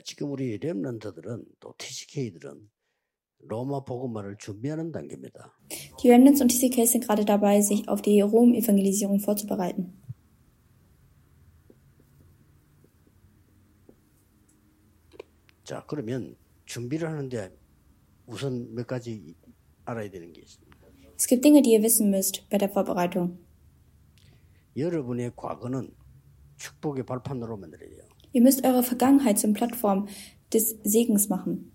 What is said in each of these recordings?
지금 우리 렘넌트들은 또 TCK들은 로마 복음화를 준비하는 단계입니다. Die Remnants und TCKs sind gerade dabei, sich auf die Rom-Evangelisierung vorzubereiten. 자, 그러면 준비를 하는데 우선 몇 가지 알아야 되는 게 있습니다. Es gibt Dinge, die ihr wissen müsst bei der Vorbereitung. 여러분의 과거는 축복의 발판으로 만들어야 돼요. Ihr müsst eure Vergangenheit zum Plattform des Segens machen.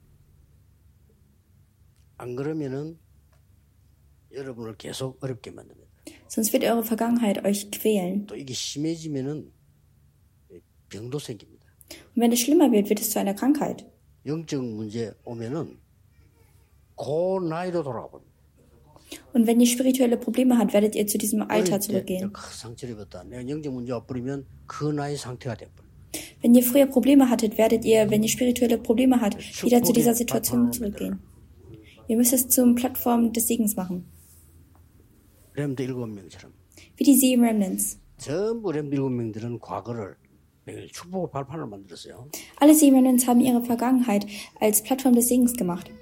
안 그러면은 여러분을 계속 어렵게 만듭니다. Sonst wird eure Vergangenheit euch quälen. 또 이게 심해지면은 병도 생깁니다. Und wenn es schlimmer wird, wird es zu einer Krankheit. 영적 문제 오면은 그 나이로 돌아가 봅니다. Und wenn ihr spirituelle Probleme habt, werdet ihr zu diesem Alter zurückgehen. 상처를 입었다. 내가 영적 문제 와버리면 그 나이 상태가 돼버려. Wenn ihr früher Probleme hattet, werdet ihr, wenn ihr spirituelle Probleme habt, wieder zu dieser Situation zurückgehen. Ihr müsst es zum Plattform des Segens machen. 렘드 7명처럼. Wie die 7 Remnants. 전부 렘드 7명들은 과거를 축복의 발판을 만들었어요. Alle 7 Remnants haben ihre Vergangenheit als Plattform des Segens gemacht.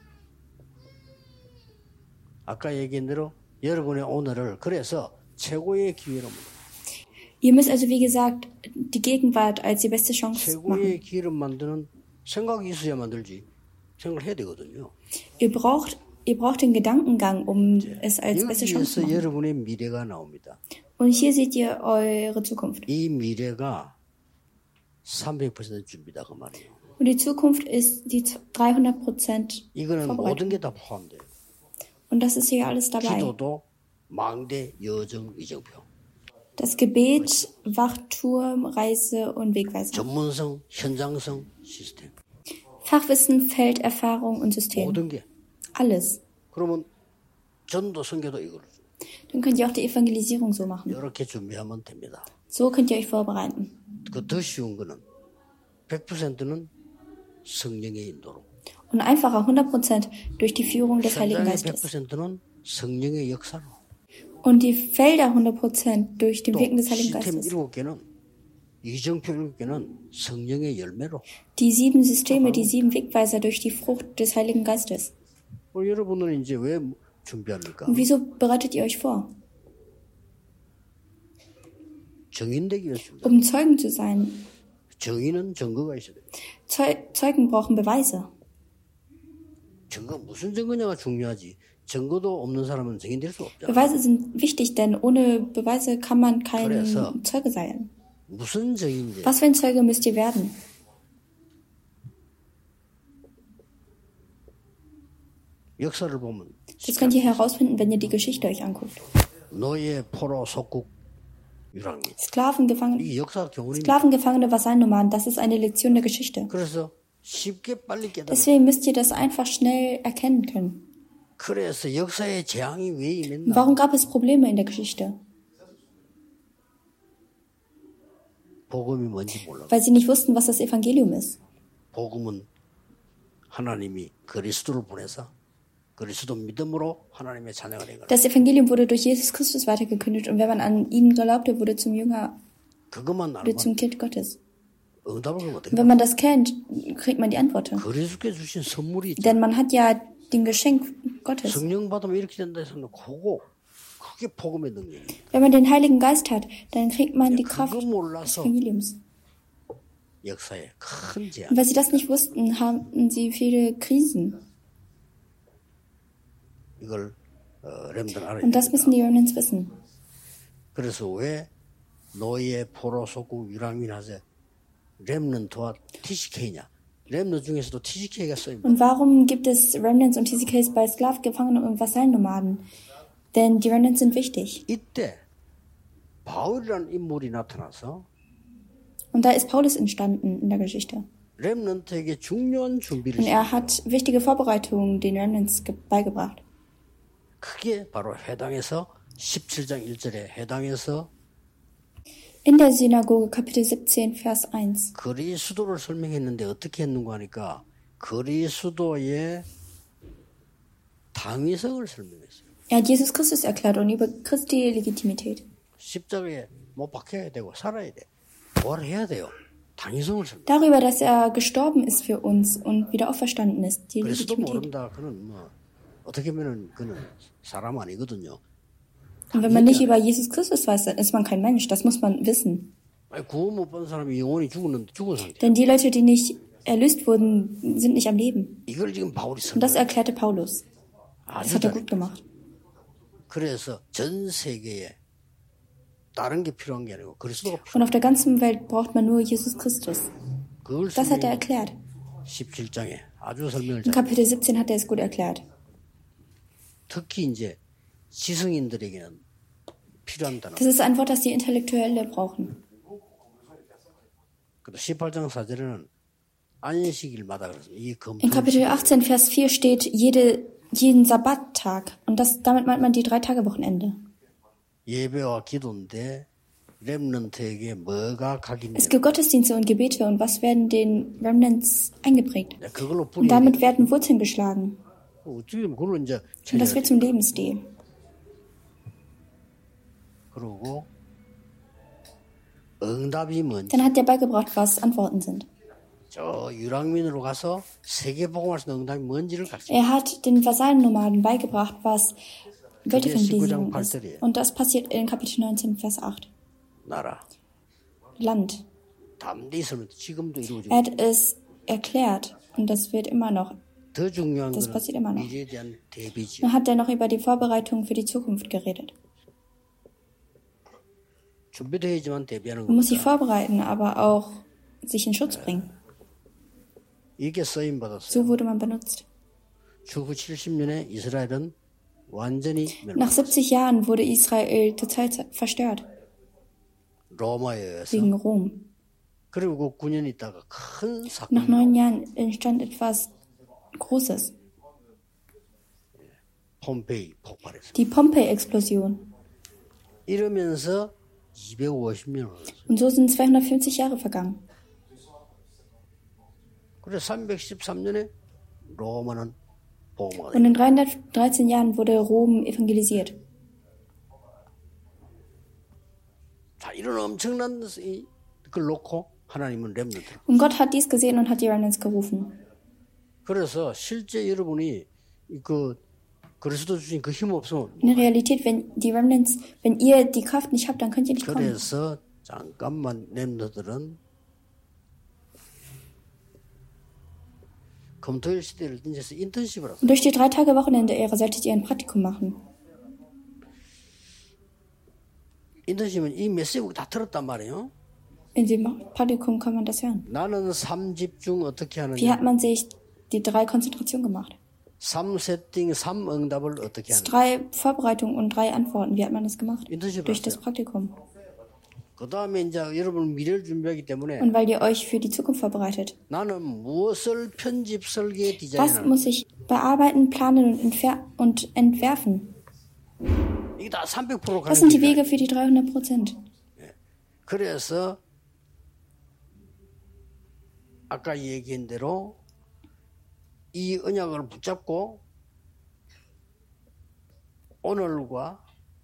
아까 얘기한 대로 여러분의 오늘을 그래서 최고의 기회로 만들어요. Ihr müsst also, wie gesagt, die Gegenwart als die beste Chance 최고의 machen. 기회를 만드는 생각이 있어야 만들지. 생각을 해야 되거든요. Ihr braucht den Gedankengang, um es als beste Chance zu 여기에서 machen. 여러분의 미래가 나옵니다. Und hier seht ihr eure Zukunft. 이 미래가 300% 준비다 그 말이에요. Und die Zukunft ist die 300% 이거는 모든 Vorbereitung. 게 다 포함돼요. Und das ist hier alles dabei. 기도도 망대, 여정, 이정표. Das Gebet, Wachturm, Reise und Wegweiser. 전문성, 현장성, 시스템. Fachwissen, Felderfahrung und System. 모든 게. Alles. 그러면 전도 선교도 이걸 Dann könnt ihr auch die Evangelisierung so machen. 이렇게 준비하면 됩니다. So könnt ihr euch vorbereiten. 그 더 쉬운 거는 100%는 성령의 인도로. Und einfacher 100% durch die Führung des Heiligen 현장의 Geistes. 100%는 성령의 역사로. Und die Felder 100% durch den 또 Wirken des Heiligen 시스템 Geistes. 7개는 이정표 7개는 성령의 열매로. Die 7 Systeme, die 7 Wegweiser durch die Frucht des Heiligen Geistes. 여러분은 이제 왜 준비합니까? Und wieso bereitet ihr euch vor? 정인되기 위해서입니다. Um Zeugen zu sein. 정인은 증거가 있어야 돼요. Zeugen brauchen Beweise. 증거 무슨 증거냐가 중요하지. 증거도 없는 사람은 증인 될 수 없잖아. Beweise sind wichtig, denn ohne Beweise kann man kein 그래서 Zeuge sein. 무슨 증인인지 Was für ein Zeuge müsst ihr werden? 역사를 보면 Das könnt ihr herausfinden, wenn ihr die Geschichte euch anguckt. 노예, 포로, 속국, 유랑민. 이 역사 교훈입니다. Sklavengefangene, Vasallennomaden, das ist eine Lektion der Geschichte. 그래서 쉽게 빨리 깨달아. Deswegen müsst ihr das einfach schnell erkennen können. 그래서 역사의 재앙이 왜 임했나? Warum gab es Probleme in der Geschichte? 복음이 뭔지 몰라. Weil sie nicht wussten, was das Evangelium ist. 복음은 하나님이 그리스도를 보내서 그리스도 믿음으로 하나님의 자녀가 된 거예요. Das Evangelium wurde durch Jesus Christus weitergekündigt und wenn man an ihn glaubte, wurde zum Jünger, 그것만 wurde zum 알면 Kind Gottes. 응답을 하면 어떻게? Und wenn man das kennt, kriegt man die Antworten. 그리스도께 주신 선물이 있죠. Denn man hat ja den Geschenk Gottes. 성령 받으면 이렇게 된다 해서는 그게 복음의 능력이에요. Wenn man den Heiligen Geist hat, dann kriegt man die Kraft 그거 des 몰라서 Evangeliums. 역사에 큰 재앙. Und weil sie das nicht wussten, hatten sie viele Krisen. 이걸 렘들 알아야 Und das 됩니다. müssen die Remnants wissen. 그래서 왜 노예, 포로, 속국, 유랑민 하세 렘넌트와 TCK냐? 렘넌트 중에서도 TCK가 써입니다. Und warum gibt es Remnants und TCKs bei Sklavengefangenen und Vasallennomaden? Denn die Remnants sind wichtig. 이때 바울이라는 인물이 나타나서 Und da ist Paulus entstanden in der Geschichte. 렘넌트에게 중요한 준비를 Und er hat wichtige Vorbereitungen den Remnants beigebracht. 그게 바로 해당에서 17장 1절에 해당에서 In der Synagoge, Kapitel 17, Vers 1. 그리스도를 설명했는데 어떻게 했는가 하니까 그리스도의 당위성을 설명했어요. Er hat Jesus Christus erklärt und über Christi Legitimität. 십자가에 못 박혀야 되고 살아야 돼. 뭘 해야 돼요? 당위성을 설명. Darüber, dass er gestorben ist für uns und wieder auferstanden ist. Die 그래서도 Legitimität. 모른다. 그는 뭐 어떻게 보면은 그는 사람 아니거든요. Und wenn man nicht über Jesus Christus weiß, dann ist man kein Mensch. Das muss man wissen. 아니, 구원 못 받은 사람이 영원히 죽은 상태. Denn die Leute, die nicht erlöst wurden, sind nicht am Leben. 이걸 지금 바울이 Und das 설명. erklärte Paulus. Das 아주 hat er 잘. gut gemacht. 그래서 전 세계에 다른 게 필요한 게 아니고 그리스도가 필요. Und auf der ganzen Welt braucht man nur Jesus Christus. 그걸 Das hat er erklärt. 17장에 아주 설명을 In 잘. Kapitel 17 hat er es gut erklärt. 특히 이제 지성인들에게는 필요한 단어. Das ist ein Wort, das die Intellektuelle brauchen. 그리고 18장 4절에는 안식일마다 그랬습니다. 이 In Kapitel 18, Vers 4 steht jeden Sabbattag. Und damit meint man die 3-Tage-Wochenende. 예배와 기도인데 렘넌트에게 뭐가 Es 각인되는 gibt Gottesdienste und Gebete. Und was werden den Remnants eingeprägt? 그걸로 Und damit werden Wurzeln geschlagen. 어떻게 보면 그걸로 이제 Und das wird zum Lebensstil. 그러고 응답이 뭔지 Dann hat er beigebracht, was Antworten sind. 저 유랑민으로 가서 세계복음할 수 있는 응답이 뭔지를 가르쳐. Er hat den Vasallennomaden beigebracht, was Weltevangelisierung 19장 ist. 8절이에요. Und das passiert in Kapitel 19, Vers 8. 나라 Land. 담대히 설명 지금도 이루어지고 Er hat es erklärt. Und das wird immer noch. 더 중요한 Das passiert immer 것은 noch. 미래에 대한 대비지. Dann hat er noch über die Vorbereitung für die Zukunft geredet. 준비되어야지만 대비하는 Man muss sich 겁니다. vorbereiten, aber auch sich in Schutz bringen. 이게 쓰임 받았어요. So wurde man benutzt. 주후 70년에 이스라엘은 완전히 Nach 70 Jahren wurde Israel total verstört 로마에 의해서. wegen Rom. 그리고 9년 있다가 큰 Nach 사건이 9 Jahren entstand etwas Großes. 폼페이 폭발했어요. Die Pompeii-Explosion. 이러면서 250년을 흘렀어요. Und so sind 250 Jahre vergangen. 그래 313년에 로마는 복음화가 Und 됐어요. in 313 Jahren wurde Rom evangelisiert. 자, 이런 엄청난 걸 놓고 하나님은 렘넌트. Und Gott hat dies gesehen und hat die Remnants gerufen. 그래서 실제 여러분이 그 그리스도 주신 그 힘 없으면 In der Realität, wenn ihr die Kraft nicht habt, dann könnt ihr nicht kommen. 그래서 잠깐만 렘넌트들은 금토일 시대를 던져서 인턴십을 하고 Und durch die 3-Tage-Wochenende-Ära solltet ihr ein Praktikum machen. 인턴십은 이 메시지 다 들었단 말이에요. In dem Praktikum kann man das hören. 나는 3집중 어떻게 Wie hat 하느냐, man sich die 3 Konzentration gemacht? 3세팅, 3응답을 어떻게 하느냐. 3 Vorbereitungen und 3 Antworten. Wie hat man das gemacht? 인턴십을 Durch das 했어요. Praktikum. 그 다음에 이제 여러분 미래를 준비하기 때문에 Und weil ihr euch für die Zukunft vorbereitet. 나는 무엇을 편집, 설계, Was 디자인하는 muss ich bearbeiten, planen und entwerfen? 이게 다 300% Das sind die 가는 Wege für die 300%. 그래서 아까 얘기한 대로 이 언약을 붙잡고 오늘과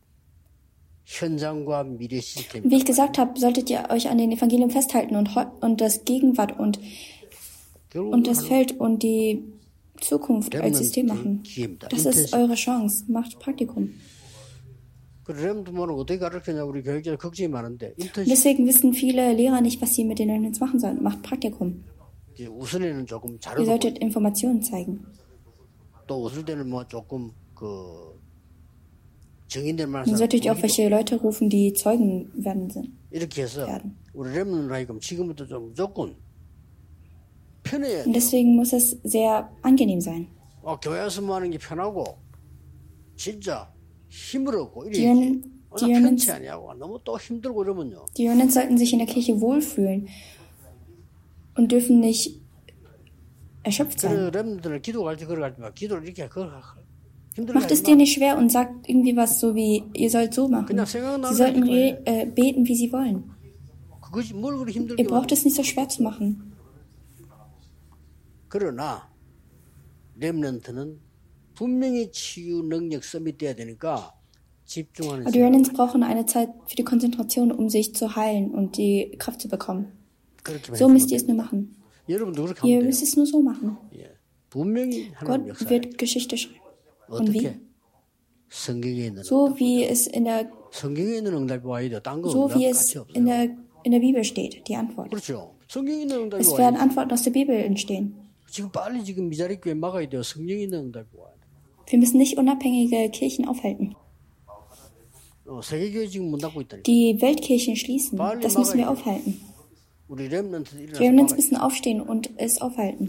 현장과 미래 시스템 Wie ich gesagt habe, solltet ihr euch an den Evangelium festhalten und das Gegenwart und das Feld und die Zukunft als System machen. Das ist eure Chance. Macht Praktikum. 그 렘드모는 어떻게 가르치냐 우리 교육자들 걱정이 많은데 Und 인턴십 deswegen wissen viele Lehrer nicht, was sie mit den Remnants machen sollen. Macht Praktikum. 우선에는 조금 Ihr 자료도 solltet Informationen zeigen. 또 웃을 때는 뭐 조금 그 정인될 만한 Ihr 사람 solltet auch welche Leute rufen, die Zeugen werden. 이렇게 해서 werden. 우리 렘넌트 하니까 지금부터 좀 무조건 편해야 Und 돼. deswegen muss es sehr angenehm sein. 교회에서 뭐 하는 게 편하고 진짜 힘을 얻고 Die 이래야지. 나 Remnants, 편치 아니하고 너무 또 힘들고 이러면요. die Remnants sollten sich in der Kirche wohlfühlen und dürfen nicht erschöpft sein. 그래 렘넌트를 기도 갈때 걸어갈 때 기도를 이렇게 힘들게 Macht es dir nicht schwer und sagt irgendwie was so wie, ihr sollt so machen. 그냥 생각나는 Sie sollten 거예요. beten, wie sie wollen. 그것이 뭘 그리 힘들게 Ihr braucht es nicht so schwer zu machen. 그러나 렘넌트는 분명히 치유 능력 서밋돼야 되니까 집중하는 Aber die 시간. Remnants brauchen eine Zeit für die Konzentration, um sich zu heilen und die Kraft zu bekommen. So müsst ihr es nur machen. Ihr müsst es nur so machen. Gott wird Geschichte schreiben. Und wie? So wie es in der Bibel steht, die Antwort. Es werden Antworten aus der Bibel entstehen. Wir müssen nicht unabhängige Kirchen aufhalten. Die Weltkirchen schließen. Das müssen wir aufhalten. Die Remnants müssen aufstehen und es aufhalten.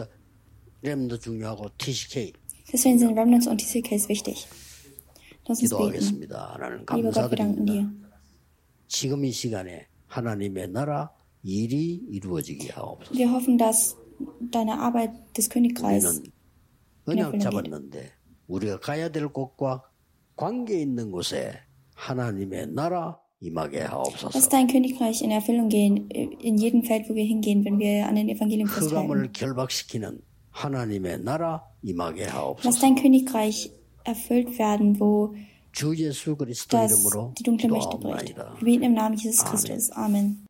Deswegen sind Remnants und TCKs wichtig. Lass uns beten. Lieber Gott, wir danken dir. Wir hoffen, dass deine Arbeit des Königreichs in Erfüllung geht. Lass dein Königreich in Erfüllung gehen, in jedem Feld, wo wir hingehen, wenn wir an den Evangelium festhalten. Lass dein Königreich erfüllt werden, wo das die dunkle Mächte bricht. Wir beten im Namen Jesus Christus. Amen.